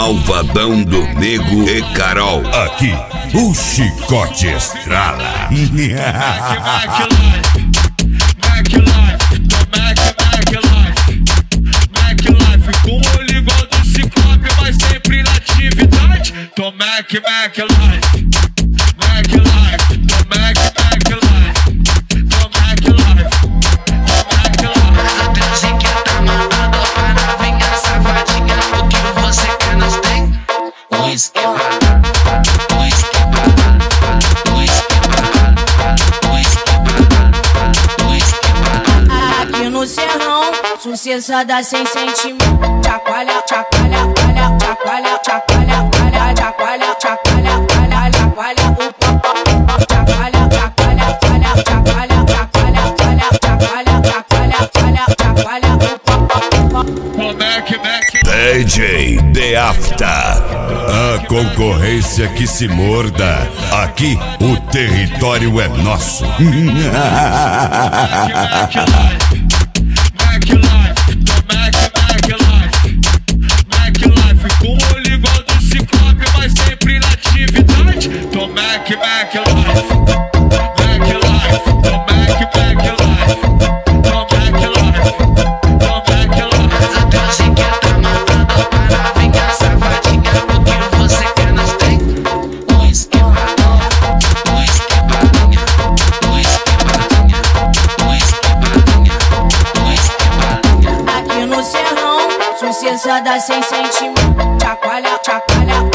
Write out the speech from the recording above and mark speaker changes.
Speaker 1: Malvadão do Nego e Carol.
Speaker 2: Aqui, o chicote estrala.
Speaker 3: Com o olho igual do Ciclope, mas sempre na atividade. Tô Mac Life, Mac Life, tô Mac Life, tô Mac Life, tô Mac Life.
Speaker 4: Até que tá mandando pra novinha safadinha. O que você quer nós tem? O esquema, o esquema, o esquema, o esquema, o esquema.
Speaker 5: Aqui no Serrão, sucessada sem sentimento. Chacoalha, chacoalha, chacoalha, chacoalha, chacoalha, chacoalha, chacoalha, chacoalha, o pó. Chacoalha, chacoalha, chacoalha, chacoalha, chacoalha, chacoalha, chacoalha, chacoalha, o pó.
Speaker 3: Tô Mac.
Speaker 2: DJ The After. A concorrência que se morda. Aqui, o território é nosso.
Speaker 3: Mac Life, tô Mac Life, com o olho igual do Ciclope, mas sempre na atividade. Tô Mac Life, tô Mac Life, tô Mac Life, tô Mac Life.
Speaker 4: Até que tá mandando pra novinha safadinha. O que você quer nós tem? O esquema, o esquema, o esquema, o esquema, o esquema.
Speaker 5: Aqui no Serrão, sucessada sem sentimento. Chacoalha, chacoalha,